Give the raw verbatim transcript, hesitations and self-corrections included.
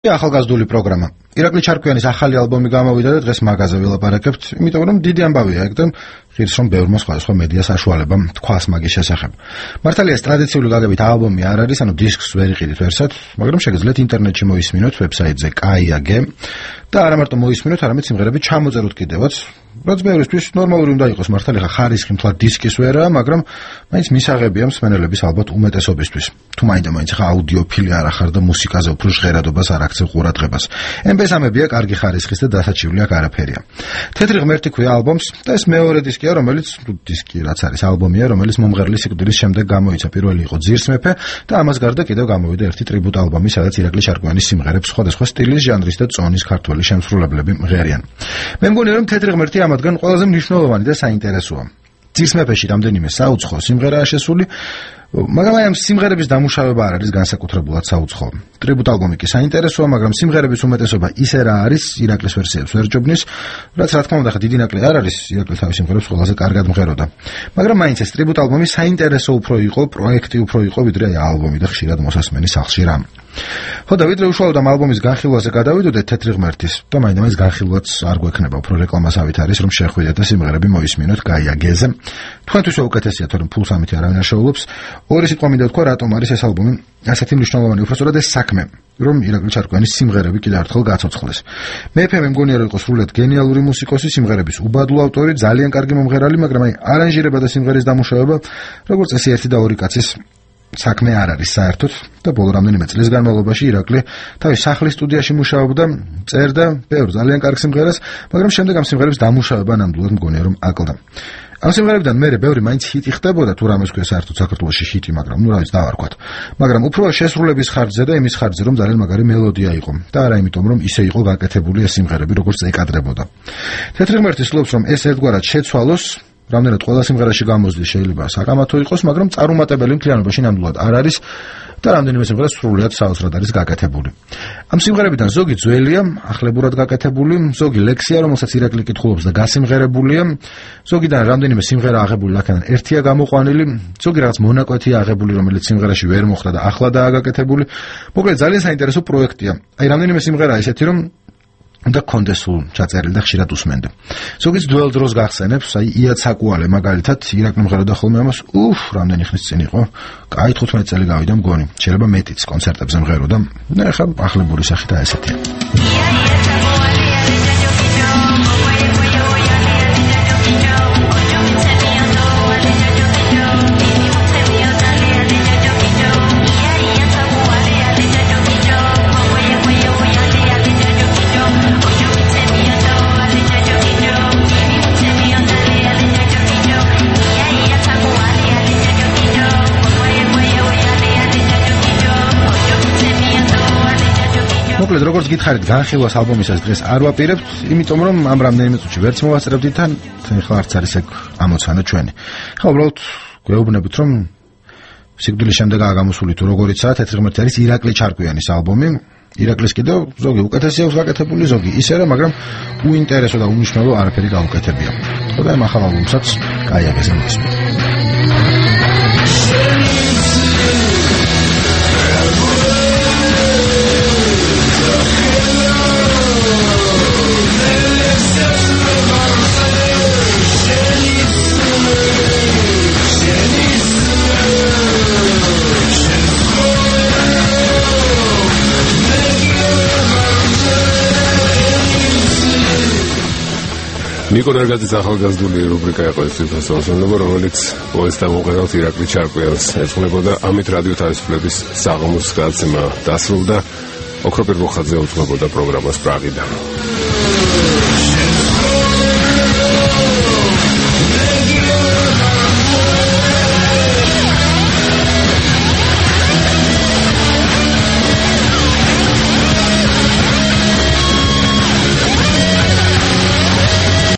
ახალგაზრდული პროგრამა. ირაკლი ჩარკვიანის ახალი ალბომი გამოვიდა და დღეს მაგაზე ვილაპარაკებთ, იმიტომ რომ დიდი ამბავია ეგ და ღირს რომ ბევრმა სხვადასხვა მედია საშუალება თქვას მაგის შესახებ. მართალია ტრადიციული გაგებით ალბომი არ არის, ანუ დისკს ვერ იყიდით ვერსად, მაგრამ შეგიძლიათ ინტერნეტში მოისმინოთ ვებსაიტზე კაიაგ და არა მარტო მოისმინოთ, არამედ სიმღერები ჩამოწეროთ კიდევაც. რაც ბევრისთვის ნორმალური უნდა იყოს, მართალია ხარისხი მთლად დისკის ვერაა, მაგრამ მაინც მისაღებია მსმენელების ალბათ უმეტესობისთვის. თუ მაინდა მაინც ხა აუდიოფილი არ ახარ და მუსიკაზე უფრო ჟღერადობას არ აქცევ ყურადღებას. ემ პი სამებია კარგი ხარისხის და დასაჩივლი აქ არაფერია. თეთრი ღმერთი ქვია ალბომს და ეს მეორე დისკია, რომელიც დისკი რაც არის ალბომია, რომელიც მომღერლის სიკვდილის შემდეგ გამოიცა. პირველი იყო ძირს მეფე და ამას გარდა კიდევ გამოვიდა ერთი ტრიბუტ ალბომი, სადაც ირაკლი ჩარკვიანის სიმღერებს სხვადასხვა სტილის, ჟანრის და წონის ქართველი შემსრულებლები მღერიან. მე მგონია რომ თეთრი ღმერთი ამათგან ყველაზე მნიშვნელოვანი და საინტერესოა. ძირს მეფეში რამდენიმე საუცხო სიმღერაა შესული, მაგრამ აი ამ სიმღერების დამუშავება არ არის განსაკუთრებულად საუცხო. ტრიბუტ ალბომი კი საინტერესოა, მაგრამ სიმღერების უმეტესობა ისე რა არის, ირაკლის ვერსიებს ვერ ჯობნის, რაც რა თქმა უნდა ხა დიდი ნაკლი არ არის, ირაკლი თავის სიმღერებს ყველაზე კარგად მღეროდა. მაგრამ მაინც ეს ტრიბუტ ალბომი საინტერესო უფრო იყო, პროექტი უფრო იყო, ვიდრე აი ალბომი და ხშირად მოსასმენი სახლში რამ. ხო და ვიდრე უშუალოდ ამ ალბომის განხილვაზე გადავიდოდეთ თეთრი ღმერთის და მაინდა-მაინც განხილვაც არ გვექნება, უფრო რეკლამასავით არის რომ შეხვიდეთ და სიმღერები მოისმინოთ კაიაგეზე. თქვენთვის უკეთესია, თორემ ფულს ამით არავინ არ შეულობს. ორი სიტყვა მინდა ვთქვა, რატომ არის ეს ალბომი ასეთი მნიშვნელოვანი, უბრალოდ ეს საქმე, რომ ირაკლი ჩარკვიანის სიმღერები კიდევ ერთხელ გაცოცხლეს. მეფე მე მგონია რომ იყო სრულიად გენიალური მუსიკოსი, სიმღერების უბადლო ავტორი, ძალიან კარგი მომღერალი, მაგრამ აი არანჟირება და სიმღერის დამუშავება, როგორც წესი ერთი და ორი კაცის საქმე არ არის საერთოდ და ბოლო რამდენიმე წლის განმავლობაში ირაკლი თავის სახლის სტუდიაში მუშაობდა, წერდა ბევრ ძალიან კარგ სიმღერას, მაგრამ შემდეგ ამ სიმღერების დამუშავება ნამდვილად მგონია რომ აკლდა. ამ სიმღერებიდან მერე ბევრი მაინც ჰიტი ხდებოდა, თუ რამეს ქვია საერთოდ საქართველოში ჰიტი, მაგრამ ნუ რა ვიცი დავარქვათ. მაგრამ უფრო შესრულების ხარჯზე და იმის ხარჯზე, რომ ძალიან მაგარი მელოდია იყო და არა იმიტომ, რომ ისე იყო გაკეთებული ეს სიმღერები, როგორც ეკადრებოდა. თეთრი ღმერთი სულობს, რომ ეს ერთგვარად შეცვალოს, რამდენად ყველა სიმღერაში გამოზრდის შეიძლება საკამათო იყოს, მაგრამ წარუმატებელი მთლიანობაში ნამდვილად არ არის და რამდენიმე სიმღერა სრულიად საოცრად არის გაკეთებული. ამ სიმღერებიდან ზოგი ძველია, ახლებურად გაკეთებული, ზოგი ლექსია, რომელსაც ირაკლი კითხულობს და გასიმღერებულია, ზოგიდან რამდენიმე სიმღერა აღებული ლაქანან ერთია გამოყვანილი, ზოგი რაღაც მონაკვეთია აღებული, რომელიც სიმღერაში ვერ მოხდა და ახლადაა გაკეთებული. მოკლედ ძალიან საინტერესო პროექტია. აი რამდენიმე სიმღერაა ესეთი, რომ და კონდეს სულ ჩაწერილი და ხშირად უსმენდა. ზოგიც ძველ დროს გახსენებს, აი ია ცაკუალე მაგალითად, ირაკლი მღეროდა ხოლმე ამას, უფ, რამდენი ხნის წინ იყო. კაი თხუთმეტი წელი გავიდა მგონი. შეიძლება მეტიც კონცერტებზე მღეროდა. და ახლა ახლებური სახით ესეთია. მოკლედ როგორც გითხარით, განხილვას ალბომისას დღეს არ ვაპირებთ, იმიტომ რომ ამ რამდენიმე წუთში ვერც მოვასწრებთ თან, ხლა არც არის ეგ ამოცანა ჩვენი. ხა უბრალოდ გვეუბნებით, რომ სიკვდილის შემდეგ აღამოსული თუ როგორიცაა, თეთრი ღმერთი არის ირაკლი ჩარკვიანის ალბომი. ირაკლის კიდევ ზოგი უკეთესია გაკეთებული, ზოგი ისე რა, მაგრამ უინტერესო და უმნიშვნელო არაფერი გაუკეთებია. ხო და ამ ახალ ალბომსაც კაიაგეზე მოვისმენთ. ნიკო ნარგაძის ახალგაზრდული რუბრიკა იყო ეს თვითსაუბრობა, რომელიც პოეტსთან მომღერალს ირაკლი ჩარკვიანს ეძღვნებოდა. ამით რადიო თავისუფლების საღამოს გადაცემა დასრულდა. ოქროპირ მოხაძე უძღვებოდა პროგრამას პრაღიდან.